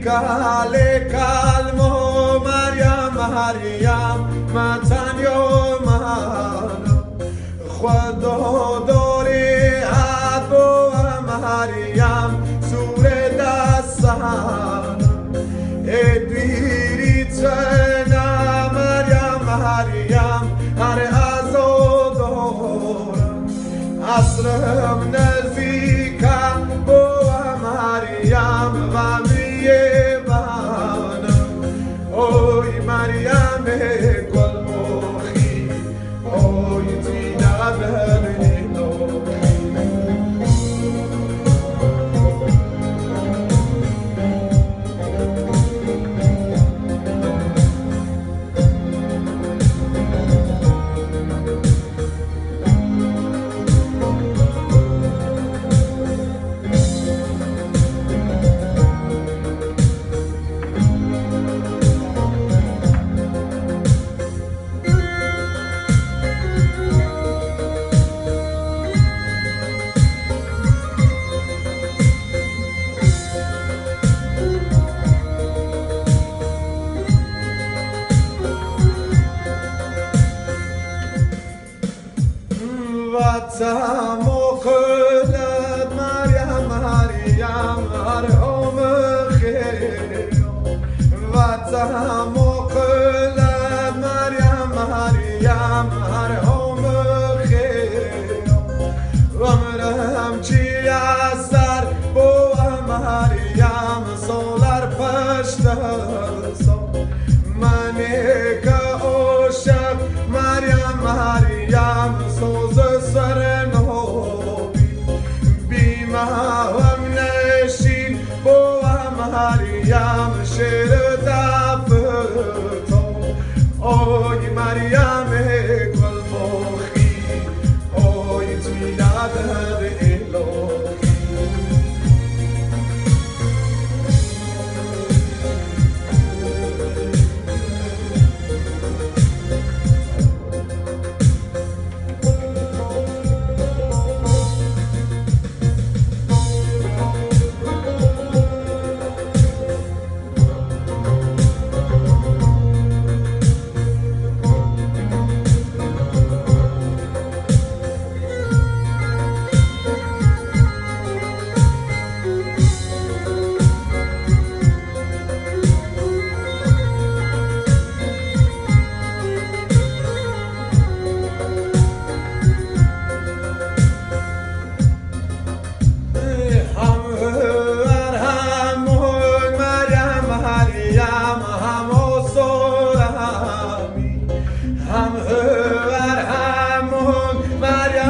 کلمو مریم مریم متن یا من خدا داری ابو مریم سور دستان ادویری تنا مریم مریم هر ازادارم عصرم نزدیکم با مریم و میبانم اوی مریم گل مخی اوی تینا ببینو وطن مقلد مریم مریم هر هم خیر وطن مقلد مریم مریم هر هم خیر ومرم چی اثر با مریم سولر پشت منی که عاشق مریم مریم سوز سر نوبی بیمه هم نشین با مریم شیر دفتو اوی مریم گل مخی اوی تینا در الهی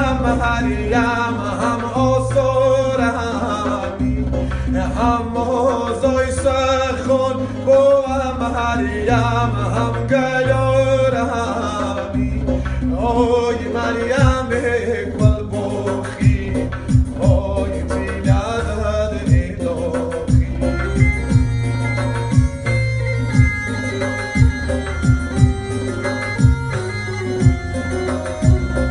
مریم هم آسورمی هم